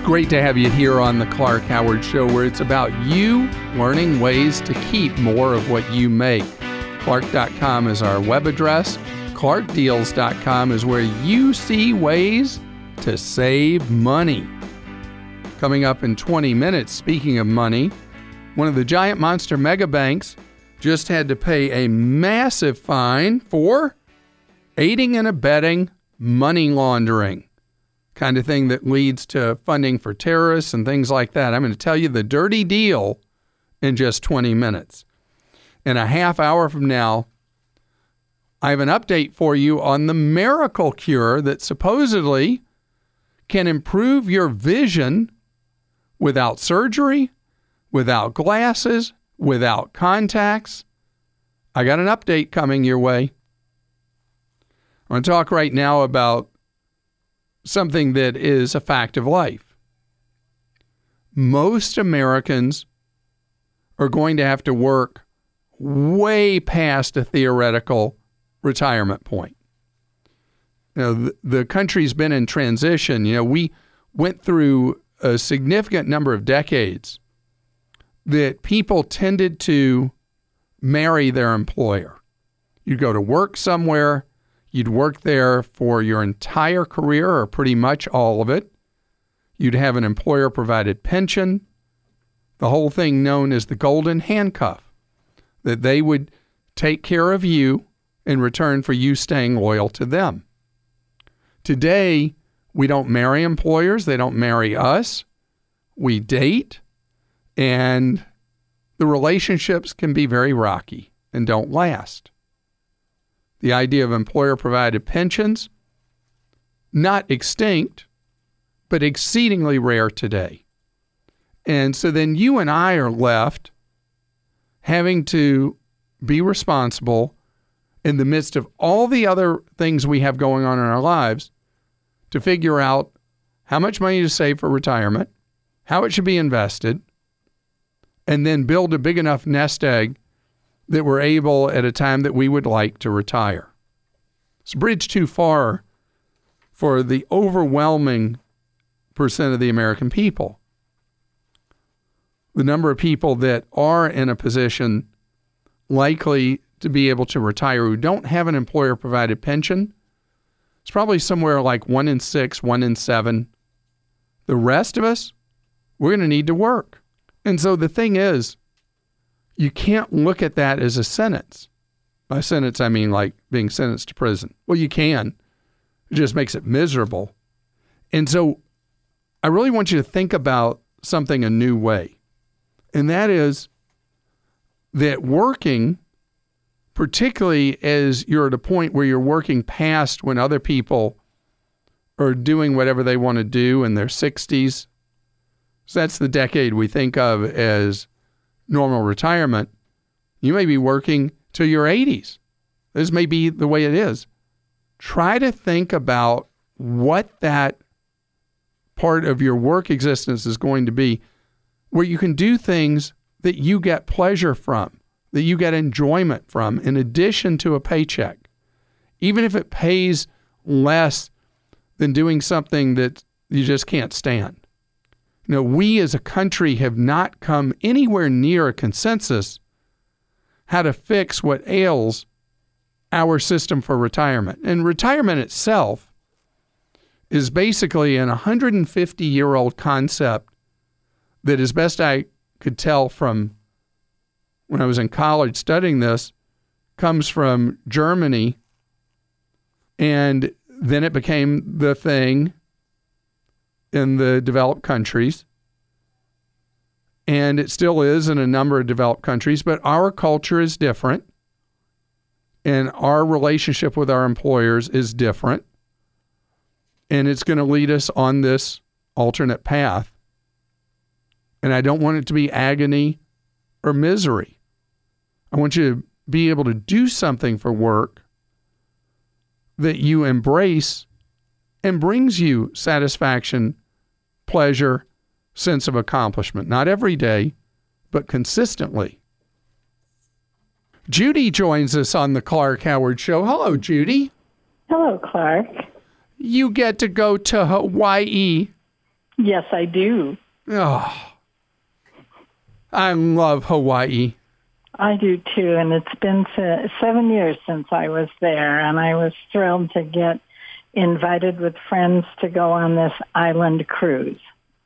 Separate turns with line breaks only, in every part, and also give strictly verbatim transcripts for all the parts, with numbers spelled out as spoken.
great to have you here on the Clark Howard Show, where it's about you learning ways to keep more of what you make. Clark dot com is our web address. Clark Deals dot com is where you see ways to save money. Coming up in twenty minutes, speaking of money, one of the giant monster mega banks just had to pay a massive fine for aiding and abetting money laundering, kind of thing that leads to funding for terrorists and things like that. I'm going to tell you the dirty deal in just twenty minutes. In a half hour from now, I have an update for you on the miracle cure that supposedly can improve your vision without surgery, without glasses, without contacts. I got an update coming your way. I want to talk right now about something that is a fact of life. Most Americans are going to have to work way past a theoretical retirement point. You know, the, the country's been in transition. You know, we went through a significant number of decades that people tended to marry their employer. You'd go to work somewhere, you'd work there for your entire career or pretty much all of it. You'd have an employer-provided pension, the whole thing known as the golden handcuff, that they would take care of you in return for you staying loyal to them. Today, we don't marry employers. They don't marry us. We date, and the relationships can be very rocky and don't last. The idea of employer-provided pensions, not extinct, but exceedingly rare today. And so then you and I are left having to be responsible in the midst of all the other things we have going on in our lives to figure out how much money to save for retirement, how it should be invested, and then build a big enough nest egg that we're able at a time that we would like to retire. It's a bridge too far for the overwhelming percent of the American people. The number of people that are in a position likely to be able to retire who don't have an employer-provided pension, it's probably somewhere like one in six, one in seven. The rest of us, we're going to need to work. And so the thing is, you can't look at that as a sentence. By sentence, I mean like being sentenced to prison. Well, you can. It just makes it miserable. And so I really want you to think about something a new way. And that is that working, particularly as you're at a point where you're working past when other people are doing whatever they want to do in their sixties. So that's the decade we think of as normal retirement. You may be working till your eighties. This may be the way it is. Try to think about what that part of your work existence is going to be, where you can do things that you get pleasure from, that you get enjoyment from, in addition to a paycheck, even if it pays less than doing something that you just can't stand. You know, we as a country have not come anywhere near a consensus how to fix what ails our system for retirement. And retirement itself is basically an one hundred fifty-year-old concept that, as best I could tell from when I was in college studying this, comes from Germany, and then it became the thing in the developed countries, and it still is in a number of developed countries, but our culture is different, and our relationship with our employers is different, and it's going to lead us on this alternate path. And I don't want it to be agony or misery. I want you to be able to do something for work that you embrace and brings you satisfaction, pleasure, sense of accomplishment. Not every day, but consistently. Judy joins us on the Clark Howard Show. Hello, Judy.
Hello, Clark.
You get to go to Hawaii
Yes, I do.
Oh, I love Hawaii.
I do too, and it's been seven years since I was there, and I was thrilled to get invited with friends to go on this island cruise.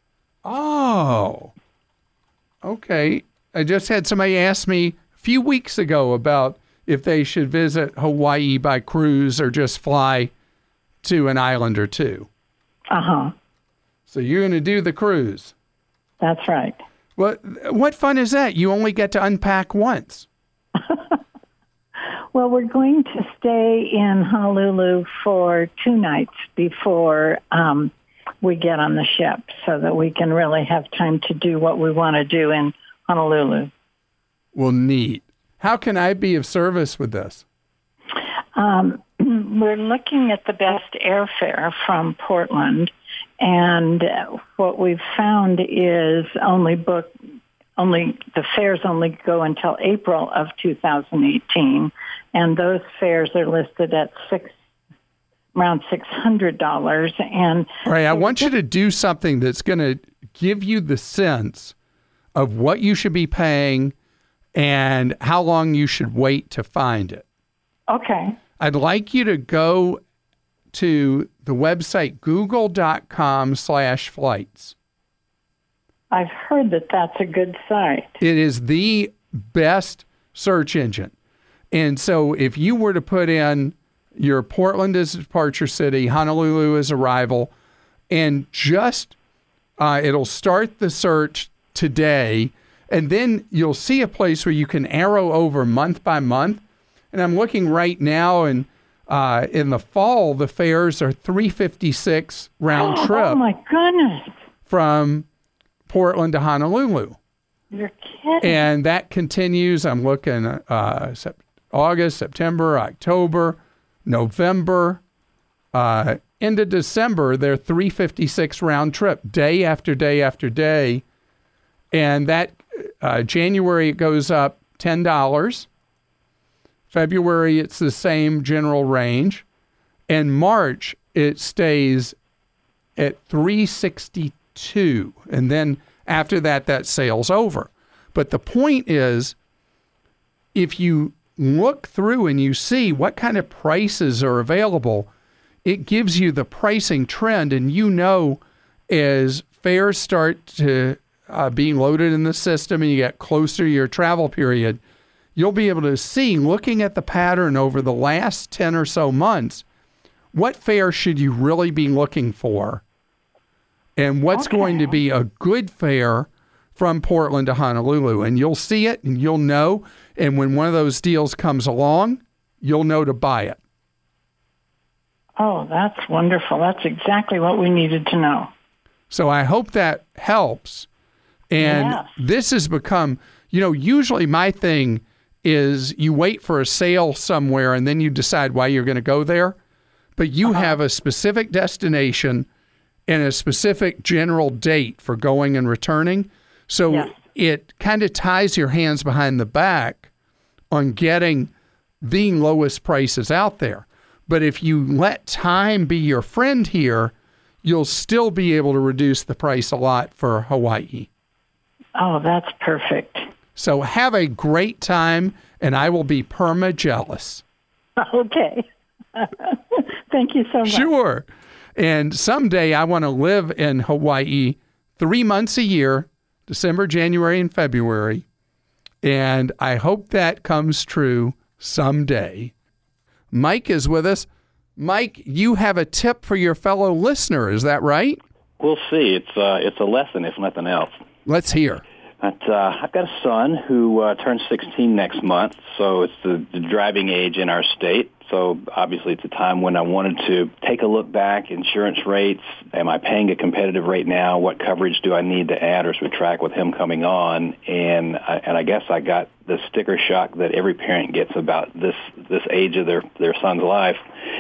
Oh, okay. I just had somebody ask me a few weeks ago about if they should visit Hawaii by cruise or just fly to an island or two.
Uh-huh.
So you're going to do the cruise.
That's right.
What what fun is that? You only get to unpack once.
Well, we're going to stay in Honolulu for two nights before um, we get on the ship so that we can really have time to do what we want to do in Honolulu.
Well, neat. How can I be of service with this?
Um, we're looking at the best airfare from Portland, and what we've found is only book, only the fares only go until April of two thousand eighteen, and those fares are listed at six around six hundred dollars. And
all right, I want you to do something that's going to give you the sense of what you should be paying and how long you should wait to find it.
Okay.
I'd like you to go to the website google.com slash flights.
I've heard that that's a good site.
It is the best search engine. And so if you were to put in your Portland as departure city, Honolulu as arrival, and just uh, it'll start the search today, and then you'll see a place where you can arrow over month by month. And I'm looking right now, and uh, in the fall, the fares are three hundred fifty-six dollars round
oh,
trip.
Oh, my goodness.
From Portland to Honolulu.
You're kidding.
And that continues. I'm looking uh, sep- August, September, October, November. Uh, into December, they're three hundred fifty-six dollars round trip, day after day after day. And that uh, January, it goes up ten dollars. February, it's the same general range. And March, it stays at three hundred sixty-two dollars. And then after that, that sale's over. But the point is, if you look through and you see what kind of prices are available, it gives you the pricing trend. And you know, as fares start to uh, being loaded in the system and you get closer to your travel period, you'll be able to see, looking at the pattern over the last ten or so months, what fare should you really be looking for and what's
okay.
going to be a good fare from Portland to Honolulu. And you'll see it and you'll know. And when one of those deals comes along, you'll know to buy it.
Oh, that's wonderful. That's exactly what we needed to know.
So I hope that helps. And
yes.
This has become, you know, usually my thing is you wait for a sale somewhere and then you decide why you're going to go there. But you uh-huh. have a specific destination and a specific general date for going and returning. So yes. it kind of ties your hands behind the back on getting the lowest prices out there. But if you let time be your friend here, you'll still be able to reduce the price a lot for Hawaii.
Oh, that's perfect.
So have a great time, and I will be perma jealous.
Okay. Thank you so much.
Sure. And someday I want to live in Hawaii three months a year, December, January, and February. And I hope that comes true someday. Mike is with us. Mike, you have a tip for your fellow listener. Is that right?
We'll see. It's uh, it's a lesson, if nothing else.
Let's hear.
But, uh, I've got a son who uh, turns sixteen next month, so it's the, the driving age in our state. So obviously it's a time when I wanted to take a look back, insurance rates. Am I paying a competitive rate now? What coverage do I need to add or subtract with him coming on? And I, and I guess I got the sticker shock that every parent gets about this this age of their, their son's life.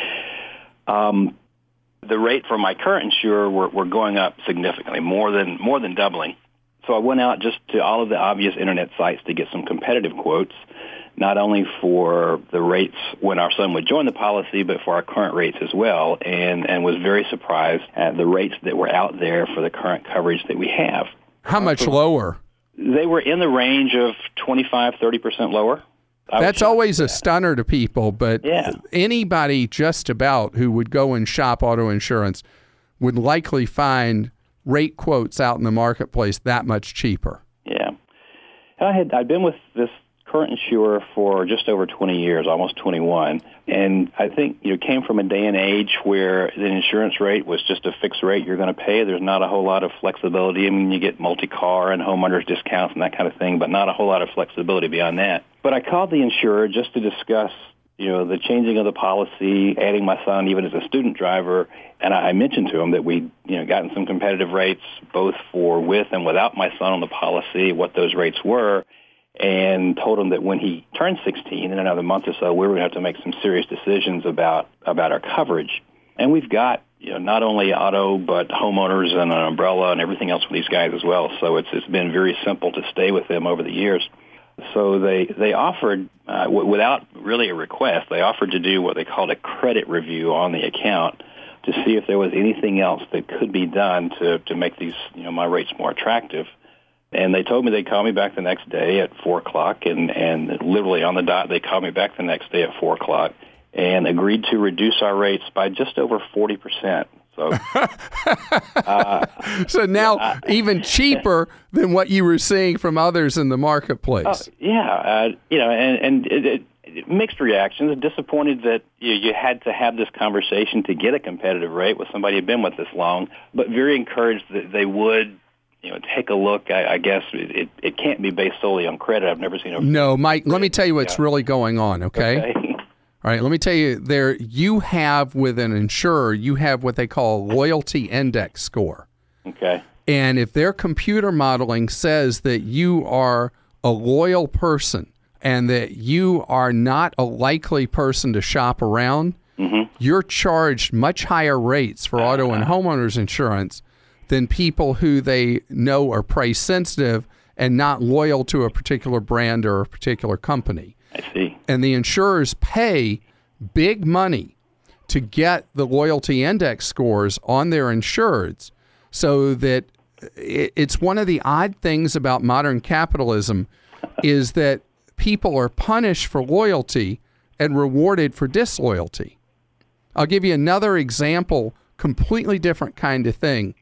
Um, the rate for my current insurer, we're, we're going up significantly, more than more than doubling. So I went out just to all of the obvious internet sites to get some competitive quotes, not only for the rates when our son would join the policy, but for our current rates as well, and, and was very surprised at the rates that were out there for the current coverage that we have.
How much lower?
They were in the range of twenty-five, thirty percent lower. I
That's always a stunner to people, but
yeah.
anybody just about who would go and shop auto insurance would likely find rate quotes out in the marketplace that much cheaper.
Yeah. And I had I'd been with this current insurer for just over twenty years, almost twenty-one, and I think you know came from a day and age where the insurance rate was just a fixed rate you're going to pay. There's not a whole lot of flexibility. I mean, you get multi-car and homeowners discounts and that kind of thing, but not a whole lot of flexibility beyond that. But I called the insurer just to discuss you know, the changing of the policy, adding my son even as a student driver, and I mentioned to him that we'd, you know, gotten some competitive rates both for with and without my son on the policy, what those rates were, and told him that when he turned sixteen in another month or so, we were going to have to make some serious decisions about, about our coverage. And we've got, you know, not only auto, but homeowners and an umbrella and everything else for these guys as well. So it's it's been very simple to stay with them over the years. So they, they offered, uh, w- without really a request, they offered to do what they called a credit review on the account to see if there was anything else that could be done to, to make these, you know, my rates more attractive. And they told me they'd call me back the next day at four o'clock, and, and literally on the dot, they called me back the next day at four o'clock and agreed to reduce our rates by just over forty percent. So, uh,
so now
uh,
even cheaper than what you were seeing from others in the marketplace.
Uh, yeah, uh, you know, and, and it, it, mixed reactions. Disappointed that you, you had to have this conversation to get a competitive rate with somebody who'd been with this long, but very encouraged that they would, you know, take a look. I, I guess it, it, it can't be based solely on credit. I've never seen a
No, Mike, let me tell you what's
yeah.
really going on, okay?
okay.
All right, let me tell you, there you have with an insurer, you have what they call a loyalty index score.
Okay.
And if their computer modeling says that you are a loyal person and that you are not a likely person to shop around, mm-hmm. you're charged much higher rates for uh-huh. auto and homeowners insurance than people who they know are price sensitive and not loyal to a particular brand or a particular company.
I see.
And the insurers pay big money to get the loyalty index scores on their insureds, so that it's one of the odd things about modern capitalism is that people are punished for loyalty and rewarded for disloyalty. I'll give you another example, completely different kind of thing.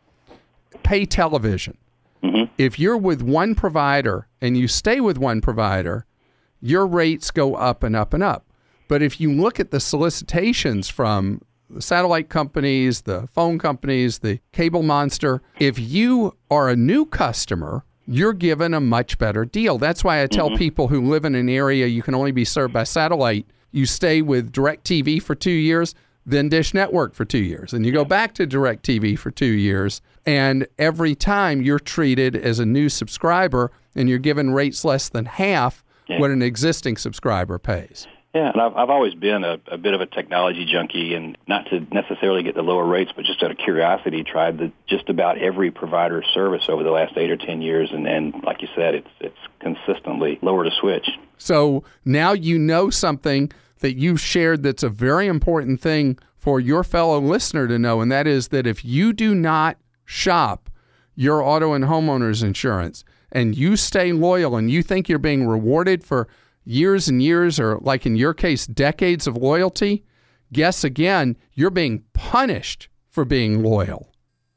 Pay television. Mm-hmm. If you're with one provider and you stay with one provider, your rates go up and up and up. But if you look at the solicitations from the satellite companies, the phone companies, the cable monster, if you are a new customer, you're given a much better deal. That's why I tell mm-hmm. people who live in an area you can only be served by satellite, you stay with DirecTV for two years, then Dish Network for two years. And you go back to DirecTV for two years, and every time you're treated as a new subscriber and you're given rates less than half Yeah. what an existing subscriber pays.
Yeah, and I've, I've always been a, a bit of a technology junkie, and not to necessarily get the lower rates, but just out of curiosity, tried the, just about every provider service over the last eight or ten years, and, and like you said, it's it's consistently lower to switch.
So now you know something that you've shared that's a very important thing for your fellow listener to know, and that is that if you do not shop your auto and homeowners insurance, and you stay loyal and you think you're being rewarded for years and years, or like in your case, decades of loyalty, guess again, you're being punished for being loyal.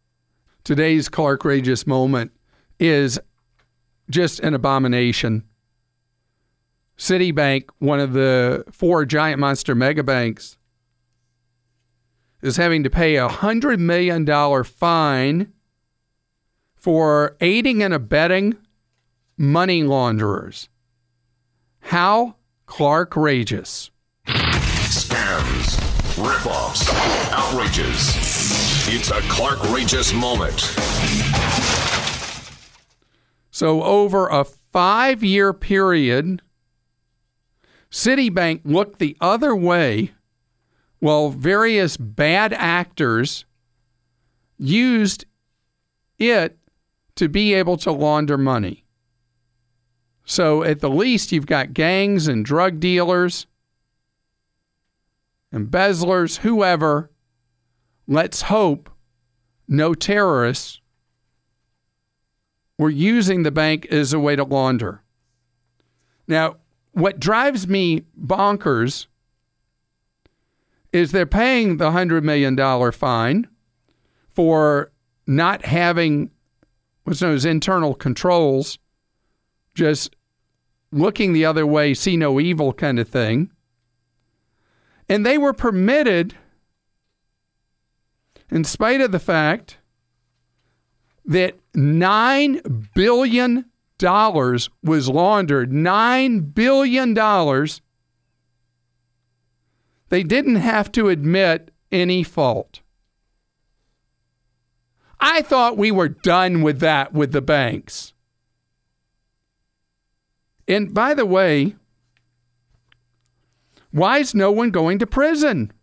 Today's Clark Rageous moment is just an abomination. Citibank, one of the four giant monster mega banks, is having to pay a one hundred million dollars fine for aiding and abetting money launderers. How Clark Rageous.
Scams, ripoffs, outrages. It's a Clark Rageous moment.
So over a five-year period, Citibank looked the other way while various bad actors used it to be able to launder money. So at the least, you've got gangs and drug dealers, embezzlers, whoever. Let's hope no terrorists were using the bank as a way to launder. Now, what drives me bonkers is they're paying the one hundred million dollars fine for not having what's known as internal controls, just looking the other way, see no evil kind of thing. And they were permitted, in spite of the fact that nine billion dollars was laundered, nine billion dollars, they didn't have to admit any fault. I thought we were done with that with the banks. And by the way, why is no one going to prison?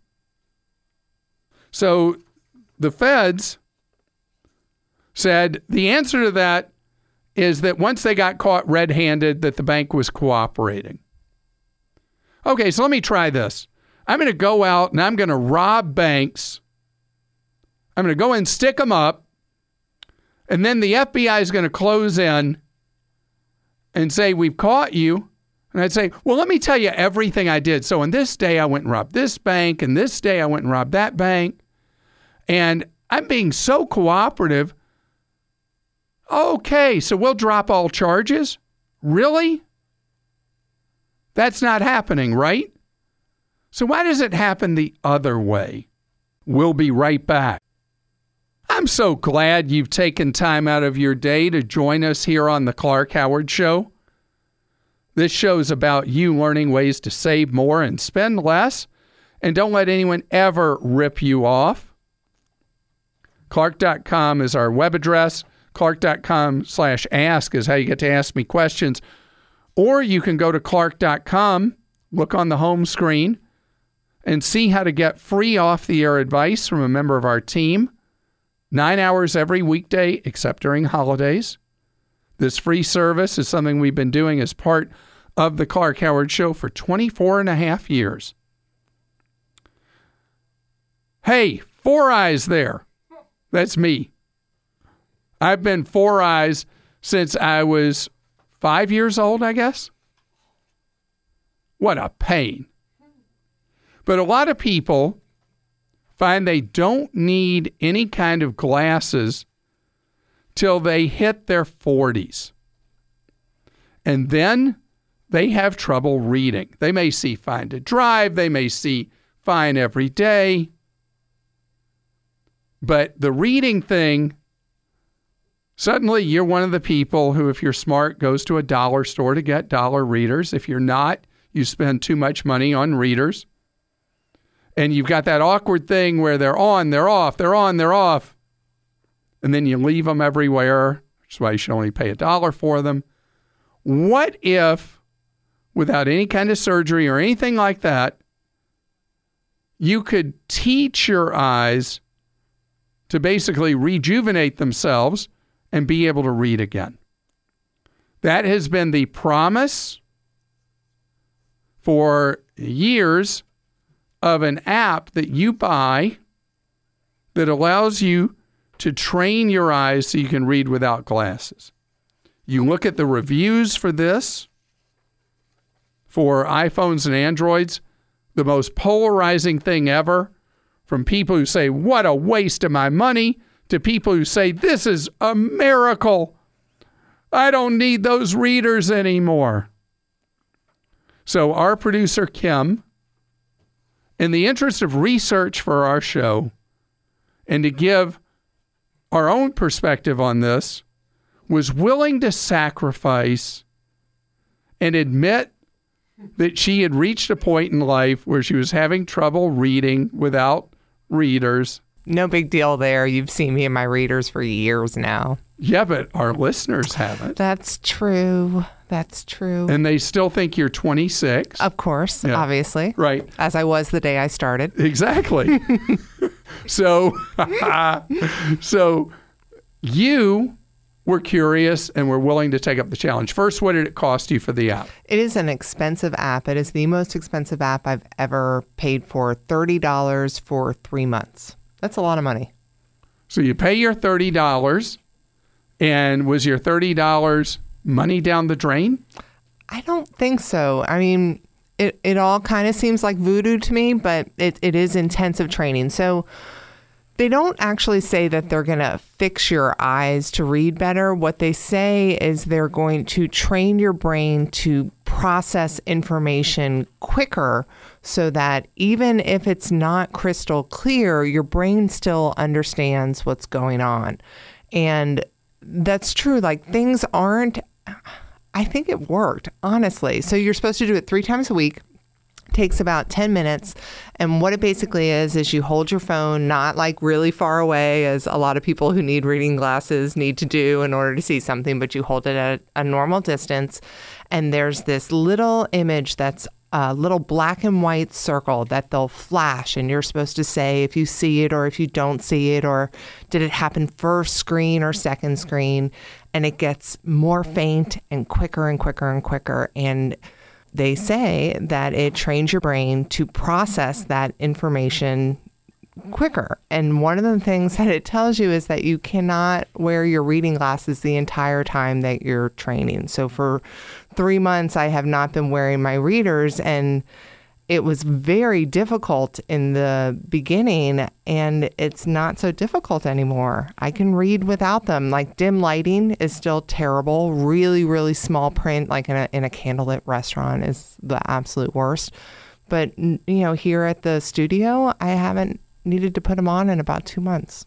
So the feds said the answer to that is that once they got caught red-handed, that the bank was cooperating. Okay, so let me try this. I'm going to go out and I'm going to rob banks. I'm going to go and stick them up. And then the F B I is going to close in and say, we've caught you. And I'd say, well, let me tell you everything I did. So on this day, I went and robbed this bank. And this day, I went and robbed that bank. And I'm being so cooperative. Okay, so we'll drop all charges? Really? That's not happening, right? So why does it happen the other way? We'll be right back. I'm so glad you've taken time out of your day to join us here on the Clark Howard Show. This show is about you learning ways to save more and spend less, and don't let anyone ever rip you off. Clark dot com is our web address. Clark dot com slash ask is how you get to ask me questions. Or you can go to Clark dot com, look on the home screen, and see how to get free off-the-air advice from a member of our team. Nine hours every weekday, except during holidays. This free service is something we've been doing as part of the Clark Howard Show for twenty-four and a half years. Hey, Four Eyes there. That's me. I've been Four Eyes since I was five years old, I guess. What a pain. But a lot of people find they don't need any kind of glasses till they hit their forties. And then they have trouble reading. They may see fine to drive. They may see fine every day. But the reading thing, suddenly you're one of the people who, if you're smart, goes to a dollar store to get dollar readers. If you're not, you spend too much money on readers. And you've got that awkward thing where they're on, they're off, they're on, they're off. And then you leave them everywhere, which is why you should only pay a dollar for them. What if, without any kind of surgery or anything like that, you could teach your eyes to basically rejuvenate themselves and be able to read again? That has been the promise for years of an app that you buy that allows you to train your eyes so you can read without glasses. You look at the reviews for this, for iPhones and Androids, the most polarizing thing ever, from people who say, what a waste of my money, to people who say, this is a miracle. I don't need those readers anymore. So our producer, Kim, in the interest of research for our show and to give our own perspective on this, was willing to sacrifice and admit that she had reached a point in life where she was having trouble reading without readers.
No big deal there. You've seen me in my readers for years now.
Yeah, but our listeners haven't.
That's true. That's true.
And they still think you're twenty-six.
Of course,
Yeah.
obviously.
Right.
As I was the day I started.
Exactly. so, so you we're curious and we're willing to take up the challenge. First, what did it cost you for the app?
It is an expensive app. It is the most expensive app I've ever paid for, thirty dollars for three months. That's a lot of money.
So you pay your thirty dollars, and was your thirty dollars money down the drain?
I don't think so. I mean, it, it all kind of seems like voodoo to me, but it, it is intensive training. So they don't actually say that they're going to fix your eyes to read better. What they say is they're going to train your brain to process information quicker so that even if it's not crystal clear, your brain still understands what's going on. And that's true. Like, things aren't, I think it worked, honestly. So you're supposed to do it three times a week. Takes about ten minutes. And what it basically is, is you hold your phone not like really far away, as a lot of people who need reading glasses need to do in order to see something, but you hold it at a normal distance. And there's this little image that's a little black and white circle that they'll flash. And you're supposed to say if you see it or if you don't see it, or did it happen first screen or second screen? And it gets more faint and quicker and quicker and quicker. And they say that it trains your brain to process that information quicker. And one of the things that it tells you is that you cannot wear your reading glasses the entire time that you're training. So for three months, I have not been wearing my readers, and it was very difficult in the beginning, and it's not so difficult anymore. I can read without them. Like, dim lighting is still terrible. Really, really small print, like in a in a candlelit restaurant, is the absolute worst. But, you know, here at the studio, I haven't needed to put them on in about two months.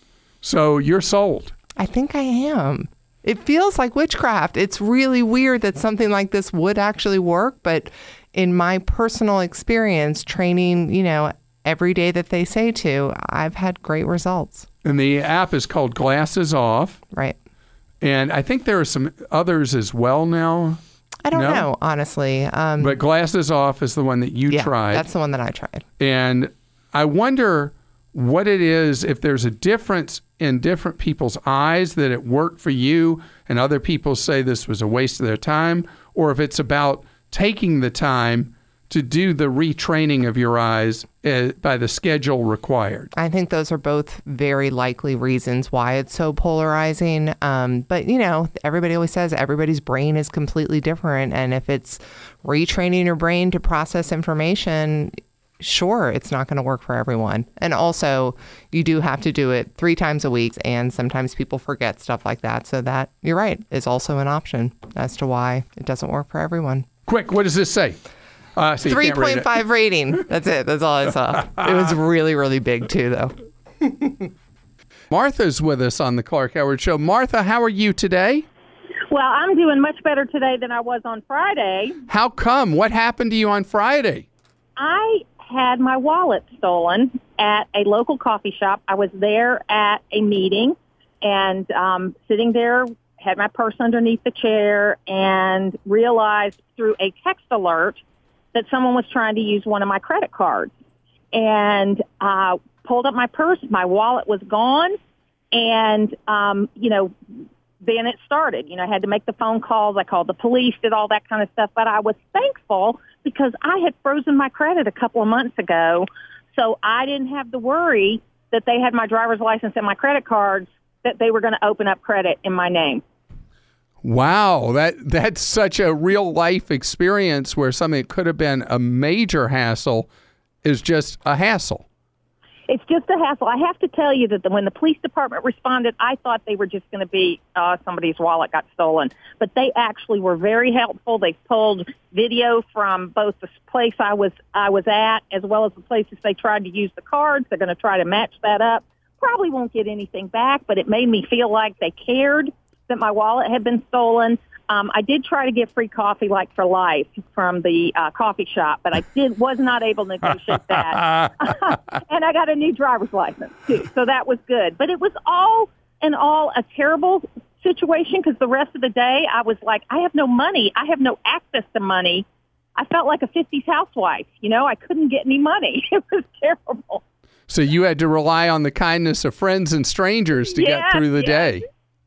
So you're sold.
I think I am. It feels like witchcraft. It's really weird that something like this would actually work, but in my personal experience, training, you know, every day that they say to, I've had great results.
And the app is called Glasses Off.
Right.
And I think there are some others as well now.
I don't
no?
know, honestly. Um,
but Glasses Off is the one that you
yeah,
tried.
That's the one that I tried.
And I wonder what it is, if there's a difference in different people's eyes, that it worked for you and other people say this was a waste of their time, or if it's about taking the time to do the retraining of your eyes uh, by the schedule required.
I think those are both very likely reasons why it's so polarizing. Um, but, you know, everybody always says everybody's brain is completely different. And if it's retraining your brain to process information, sure, it's not going to work for everyone. And also, you do have to do it three times a week. And sometimes people forget stuff like that. So that, you're right, is also an option as to why it doesn't work for everyone.
Quick, what does this say? Uh, so
three point five rating. That's it. That's all I saw. It was really, really big, too, though.
Martha's with us on the Clark Howard Show. Martha, how are you today?
Well, I'm doing much better today than I was on Friday.
How come? What happened to you on Friday?
I had my wallet stolen at a local coffee shop. I was there at a meeting and um, sitting there, had my purse underneath the chair, and realized through a text alert that someone was trying to use one of my credit cards. And uh, pulled up my purse. My wallet was gone. And, um, you know, then it started. You know, I had to make the phone calls. I called the police, did all that kind of stuff. But I was thankful because I had frozen my credit a couple of months ago. So I didn't have to worry that they had my driver's license and my credit cards, that they were going to open up credit in my name.
Wow, that that's such a real life experience where something that could have been a major hassle is just a hassle.
It's just a hassle. I have to tell you that the, when the police department responded, I thought they were just going to be, uh, somebody's wallet got stolen. But they actually were very helpful. They pulled video from both the place I was I was at as well as the places they tried to use the cards. They're going to try to match that up. Probably won't get anything back, but it made me feel like they cared that my wallet had been stolen. Um, I did try to get free coffee, like for life, from the uh, coffee shop, but I did was not able to negotiate that. And I got a new driver's license, too, so that was good. But it was all in all a terrible situation because the rest of the day I was like, I have no money. I have no access to money. I felt like a fifties housewife. You know, I couldn't get any money. It was terrible.
So you had to rely on the kindness of friends and strangers to
yes,
get through the
yes.
day.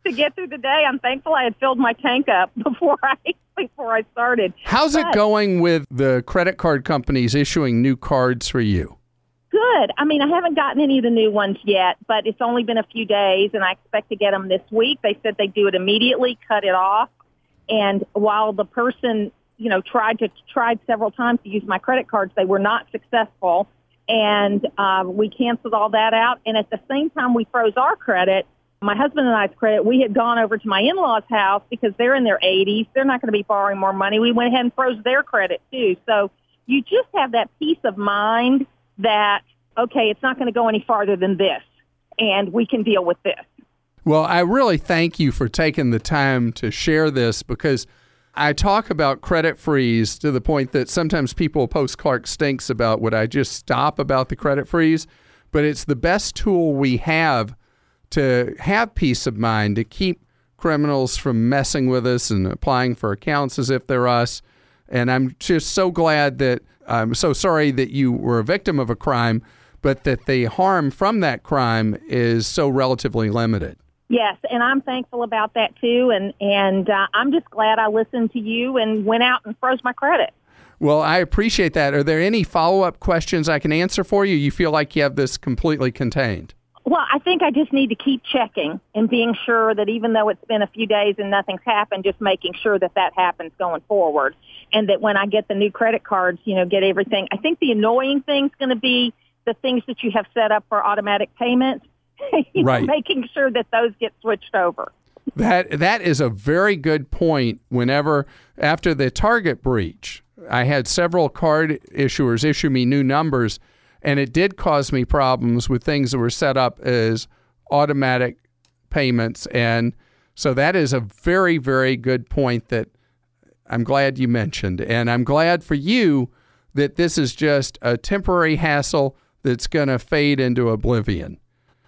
to get through the day. I'm thankful I had filled my tank up before I before I started.
How's
but,
it going with the credit card companies issuing new cards for you?
Good. I mean, I haven't gotten any of the new ones yet, but it's only been a few days, and I expect to get them this week. They said they'd do it immediately, cut it off. And while the person, you know, tried to tried several times to use my credit cards, they were not successful. And uh, we canceled all that out. And at the same time we froze our credit, my husband and I's credit, we had gone over to my in-laws' house because they're in their eighties. They're not going to be borrowing more money. We went ahead and froze their credit, too. So you just have that peace of mind that, okay, it's not going to go any farther than this, and we can deal with this.
Well, I really thank you for taking the time to share this, because I talk about credit freeze to the point that sometimes people post Clark Stinks about would I just stop about the credit freeze, but it's the best tool we have to have peace of mind, to keep criminals from messing with us and applying for accounts as if they're us. And I'm just so glad that I'm so sorry that you were a victim of a crime, but that the harm from that crime is so relatively limited.
Yes, and I'm thankful about that, too, and, and uh, I'm just glad I listened to you and went out and froze my credit.
Well, I appreciate that. Are there any follow-up questions I can answer for you? You feel like you have this completely contained?
Well, I think I just need to keep checking and being sure that even though it's been a few days and nothing's happened, just making sure that that happens going forward, and that when I get the new credit cards, you know, get everything. I think the annoying thing's going to be the things that you have set up for automatic payments. you
right.
know, making sure that those get switched over.
That that is a very good point. Whenever, after the Target breach, I had several card issuers issue me new numbers, and it did cause me problems with things that were set up as automatic payments. And so that is a very, very good point that I'm glad you mentioned. And I'm glad for you that this is just a temporary hassle that's going to fade into oblivion.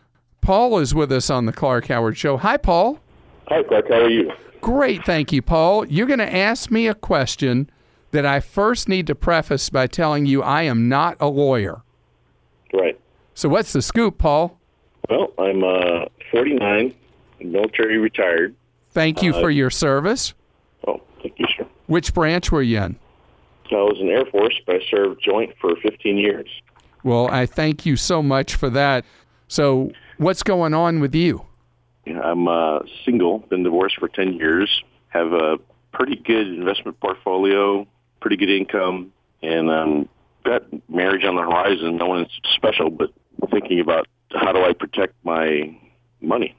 Paul is with us on the Clark Howard Show. Hi, Paul.
Hi, Clark. How are you?
Great, thank you, Paul. You're going to ask me a question that I first need to preface by telling you I am not a lawyer.
Right.
So what's the scoop, Paul?
Well, I'm uh, forty-nine, military retired.
Thank you
uh,
for your service.
Oh, thank you, sir.
Which branch were you in?
I was in the Air Force, but I served joint for fifteen years.
Well, I thank you so much for that. So what's going on with you?
I'm uh, single, been divorced for ten years, have a pretty good investment portfolio, pretty good income, and um, got marriage on the horizon. No one's special, but thinking about how do I protect my money.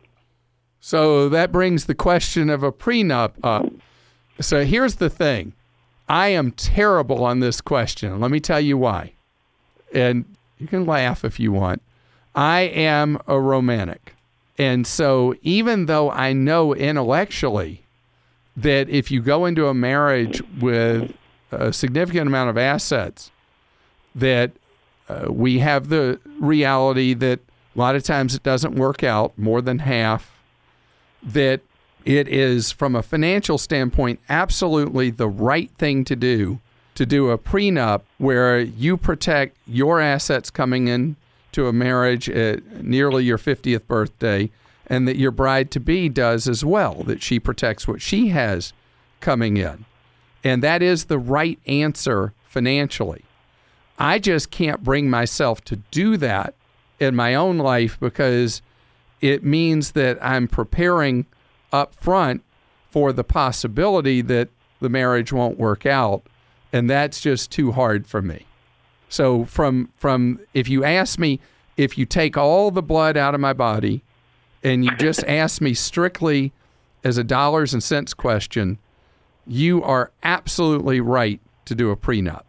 So that brings the question of a prenup up. So here's the thing. I am terrible on this question. Let me tell you why. And you can laugh if you want. I am a romantic. And so even though I know intellectually that if you go into a marriage with a significant amount of assets, that uh, we have the reality that a lot of times it doesn't work out, more than half, that it is, from a financial standpoint, absolutely the right thing to do, to do a prenup where you protect your assets coming in to a marriage at nearly your fiftieth birthday, and that your bride-to-be does as well, that she protects what she has coming in. And that is the right answer financially. I just can't bring myself to do that in my own life because it means that I'm preparing up front for the possibility that the marriage won't work out, and that's just too hard for me. So from from if you ask me, if you take all the blood out of my body and you just ask me strictly as a dollars and cents question, you are absolutely right to do a prenup.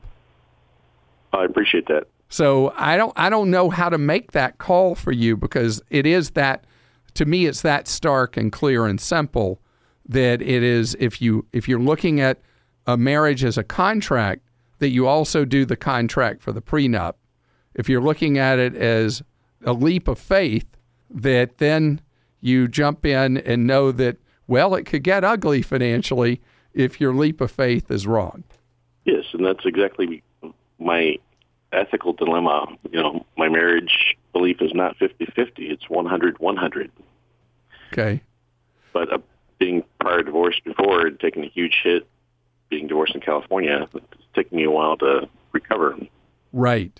I appreciate that.
So I don't I don't know how to make that call for you because it is that, to me, it's that stark and clear and simple that it is, if you if you're looking at a marriage as a contract, that you also do the contract for the prenup. If you're looking at it as a leap of faith, that then you jump in and know that, well, it could get ugly financially if your leap of faith is wrong.
Yes, and that's exactly my ethical dilemma. You know, my marriage belief is not fifty-fifty, it's one hundred one hundred.
Okay.
But uh, being prior divorced before and taking a huge hit, being divorced in California, it's taking me a while to recover.
Right.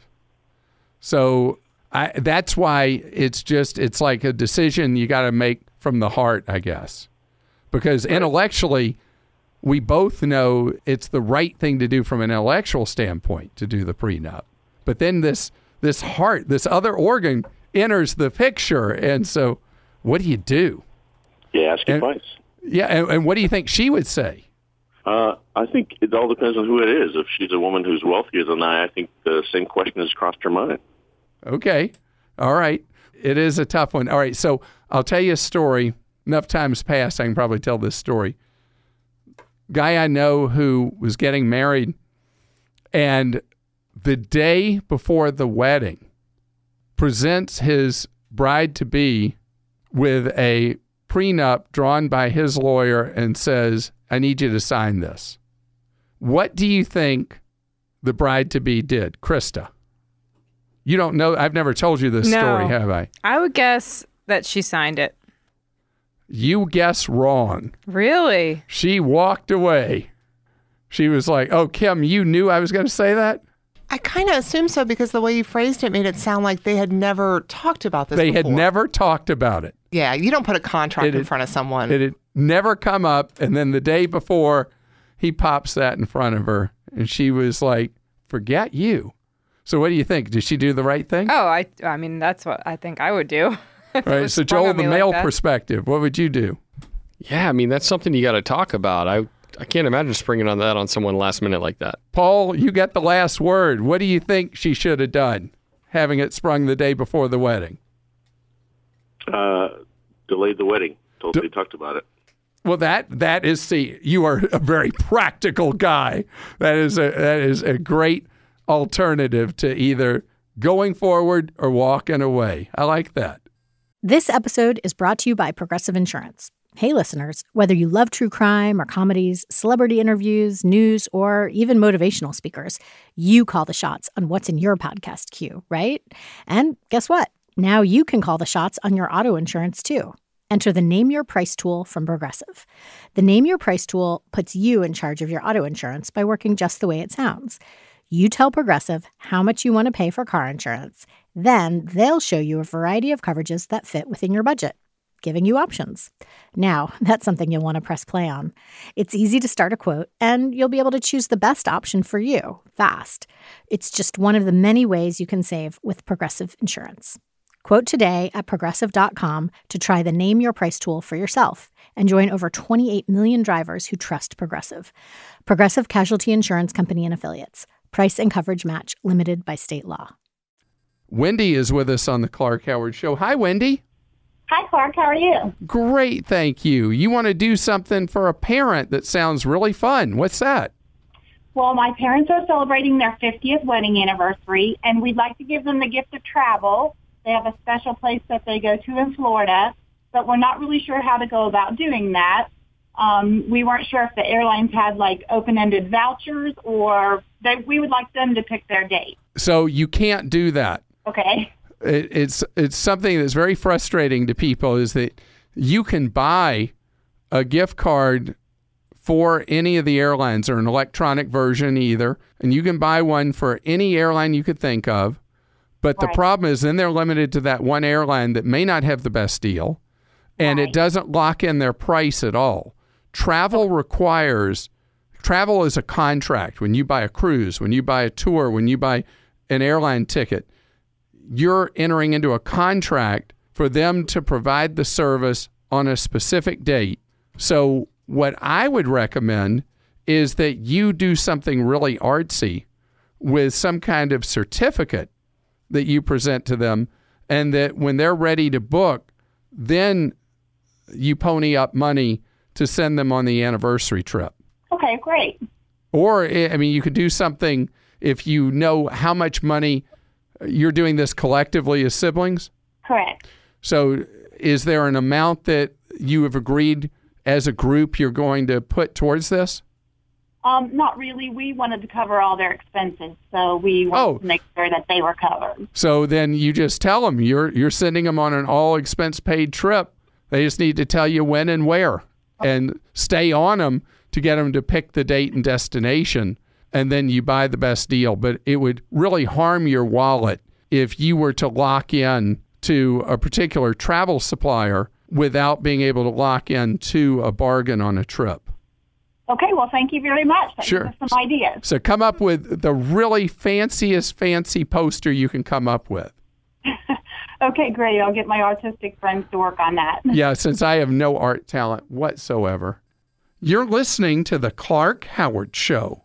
So I, that's why it's just, it's like a decision you got to make from the heart, I guess. Because right. intellectually, we both know it's the right thing to do from an intellectual standpoint to do the prenup. But then this this heart, this other organ enters the picture. And so what do you do?
Yeah, ask advice.
Yeah, and, and what do you think she would say?
Uh, I think it all depends on who it is. If she's a woman who's wealthier than I, I think the same question has crossed her mind.
Okay. All right. It is a tough one. All right. So I'll tell you a story. Enough time's passed, I can probably tell this story. Guy I know who was getting married, and the day before the wedding presents his bride-to-be with a prenup drawn by his lawyer and says, I need you to sign this. What do you think the bride-to-be did? Krista, you don't know. I've never told you this
no,
story, have I?
I would guess that she signed it.
You guess wrong.
Really?
She walked away. She was like, oh, Kim, you knew I was going to say that?
I kind of assumed so because the way you phrased it made it sound like they had never talked about this
They
before.
had never talked about it.
Yeah, you don't put a contract
It
in
had-
front of someone.
It had never come up. And then the day before, he pops that in front of her. And she was like, forget you. So what do you think? Did she do the right thing?
Oh, I I mean, that's what I think I would do.
All right, so Joel, the male perspective, what would you do?
Yeah, I mean, that's something you got to talk about. I I can't imagine springing on that on someone last minute like that.
Paul, you got the last word. What do you think she should have done, having it sprung the day before the wedding?
Uh, delayed the wedding until
D-
they talked about it.
Well, that that is, see, you are a very practical guy. That is a that is a great alternative to either going forward or walking away. I like that.
This episode is brought to you by Progressive Insurance. Hey, listeners, whether you love true crime or comedies, celebrity interviews, news, or even motivational speakers, you call the shots on what's in your podcast queue, right? And guess what? Now you can call the shots on your auto insurance, too. Enter the Name Your Price tool from Progressive. The Name Your Price tool puts you in charge of your auto insurance by working just the way it sounds. You tell Progressive how much you want to pay for car insurance. Then they'll show you a variety of coverages that fit within your budget, giving you options. Now, that's something you'll want to press play on. It's easy to start a quote, and you'll be able to choose the best option for you fast. It's just one of the many ways you can save with Progressive Insurance. Quote today at progressive dot com to try the Name Your Price tool for yourself and join over twenty-eight million drivers who trust Progressive. Progressive Casualty Insurance Company and Affiliates. Price and coverage match limited by state law.
Wendy is with us on the Clark Howard Show. Hi, Wendy.
Hi, Clark. How are you?
Great, thank you. You want to do something for a parent that sounds really fun. What's that?
Well, my parents are celebrating their fiftieth wedding anniversary, and we'd like to give them the gift of travel. They have a special place that they go to in Florida, but we're not really sure how to go about doing that. Um, we weren't sure if the airlines had, like, open-ended vouchers, or they, we would like them to pick their date.
So you can't do that.
Okay.
It, it's it's something that's very frustrating to people is that you can buy a gift card for any of the airlines or an electronic version either, and you can buy one for any airline you could think of. But the
Right.
problem is then they're limited to that one airline that may not have the best deal, and
Right.
it doesn't lock in their price at all. Travel requires, travel is a contract. When you buy a cruise, when you buy a tour, when you buy an airline ticket, you're entering into a contract for them to provide the service on a specific date. So what I would recommend is that you do something really artsy with some kind of certificate that you present to them, and that when they're ready to book, then you pony up money to send them on the anniversary trip.
Okay, great.
Or, I mean, you could do something if you know how much money you're doing this collectively as siblings.
Correct.
So is there an amount that you have agreed as a group you're going to put towards this?
Um, not really. We wanted to cover all their expenses, so we wanted
Oh.
to make sure that they were covered.
So then you just tell them you're you're sending them on an all expense paid trip They just need to tell you when and where and stay on them to get them to pick the date and destination, and then you buy the best deal. But it would really harm your wallet if you were to lock in to a particular travel supplier without being able to lock in to a bargain on a trip.
Okay, well, thank you very much. That
Sure.
gives us some ideas.
So come up with the really fanciest fancy poster you can come up with.
Okay, great. I'll get my artistic friends to work on that.
Yeah, since I have no art talent whatsoever. You're listening to The Clark Howard Show.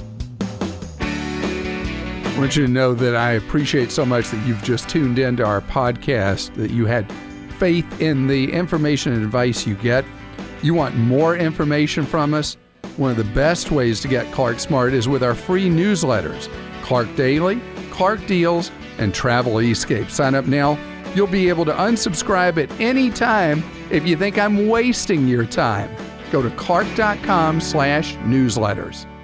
I want you to know that I appreciate so much that you've just tuned into our podcast, that you had faith in the information and advice you get. You want more information from us? One of the best ways to get Clark Smart is with our free newsletters, Clark Daily, Clark Deals, and Travel Escape. Sign up now. You'll be able to unsubscribe at any time if you think I'm wasting your time. Go to clark.com slash newsletters.